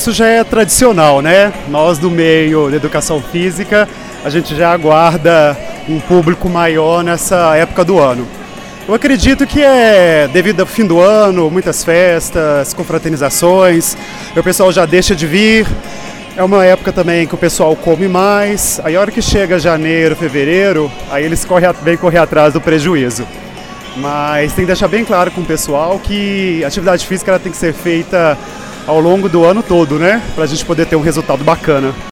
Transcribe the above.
isso já é tradicional, né? Nós do meio da educação física, a gente já aguarda um público maior nessa época do ano. Eu acredito que é devido ao fim do ano, muitas festas, confraternizações, o pessoal já deixa de vir. É uma época também que o pessoal come mais, aí a hora que chega janeiro, fevereiro, aí eles vêm correr atrás do prejuízo. Mas tem que deixar bem claro com o pessoal que a atividade física ela tem que ser feita ao longo do ano todo, né? Pra gente poder ter um resultado bacana.